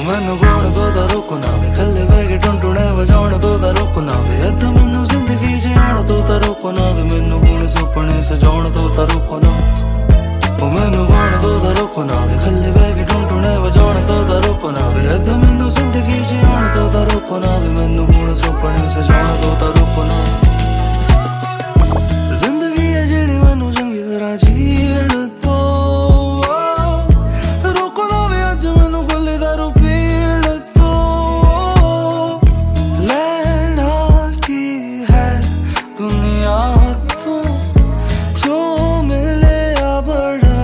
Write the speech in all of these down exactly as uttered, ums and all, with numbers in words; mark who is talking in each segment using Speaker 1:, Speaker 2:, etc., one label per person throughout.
Speaker 1: मैनू कौन तोदा रोकना वे खल्ले बह के टुनटुने वजाउण तोदा रोकना वे अद्धा मैनू जिंदगी जियाण तोदा रोकना वे मैनू हुण सुपने सजाउण तोदा रोकना ओ मैनू कौन तोदा रोकना वे खल्ले बह के टुनटुने वजाउण तोदा रोकना वे अद्धा मैनू जिंदगी जियाण तोदा रोकना वे मैनू हुण सुपने सजाउण तोदा रोकना जिंदगी है जेड़ी मैनू चंगी तरह जीण तो रोकना वे अज मैनू खुली दारू पीण तो लेना की है दुनिया तो जो मिले आ बड़ा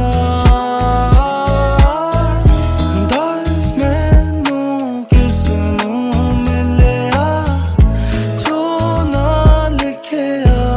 Speaker 1: दस मैनू किसनू मिले आ जो ना लिखे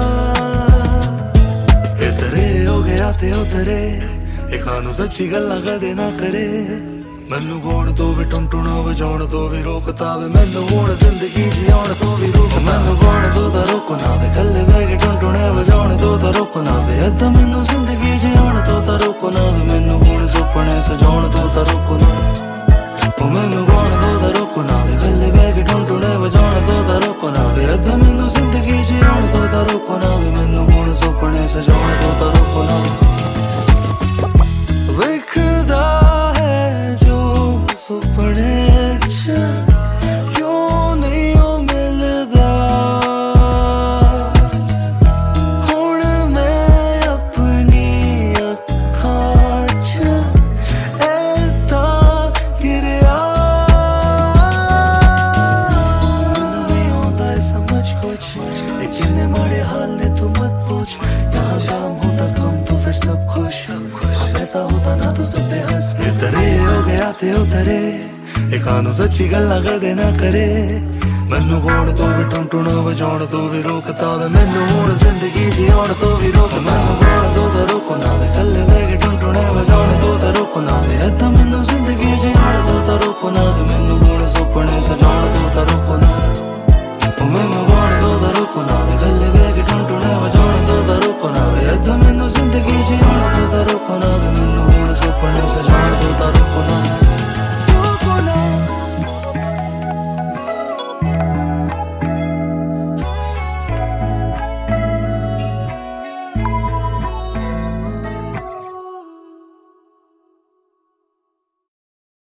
Speaker 1: इधरे हो गया ते उधरे ए खानू सच्ची गल्लां कदे ना करे मैनू कौन तो भी टुनटुना वजाउण तो भी रोकता वे मैनू हुण जिंदगी जियाउण तो भी रोक मैनू कौन तोदा रोकना वे खल्ले बह के टुनटुने वजाउण तोदा रोकना वे अद्धा मैनू जिंदगी जियाउण तोदा रोकना वे मैनू हुण सुपने सजाउण तोदा रोकना ओ मैनू कौन तोदा रोकना वे खल्ले बह के टुनटुने वजाउण तोदा रोकना वे अद्धा मैनू जिंदगी जियाउण तोदा रोकना वे मैनू हुण सुपने सजाउण तोदा रोकना विखदा है जो सुपने च क्यों नहीं ओ मिलदा हुण मैं अपनी अखां च ऐदां गिरया मैनू नहीं आउंदा ऐ समझ कुछ ए किन्ने माड़े हाल ने तू मत पूछ यहाँ जाम होता कम तो फिर सब खुश ऐसा होता ना तो सब पे हंस इधरे हो गया ते उधरे ए खानू सच्ची गल्लां कदे ना करे मैनू कौन तो भी टुनटुना वजाउण तो भी रोकता वे मैनू हुण जिंदगी जियाउण तो भी रोक